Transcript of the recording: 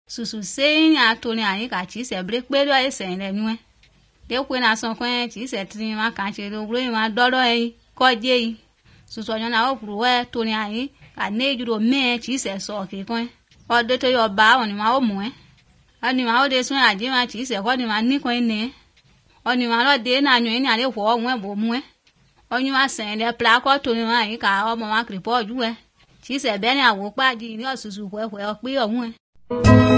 susu sei nya toni anyị ka chi se bre pe do ese le nu de kwe na son kwen chi se tin ma kan che do bro ma dodo yi ko je yi susu onyo na okuru we toni anyị ka ne juro me chi se so ke kwen o de to yo ba oni ma o mu ani ma o de sun aje ma chi se ko ni ma ni kwen ne oni ma lo de na nyu ni ale wo won bo mu onyu ma sen le pla ko toni ma anyị ka o mo ma kripo ju chi se be ni awo pa ji ni osusu kwe kwe o pe ohun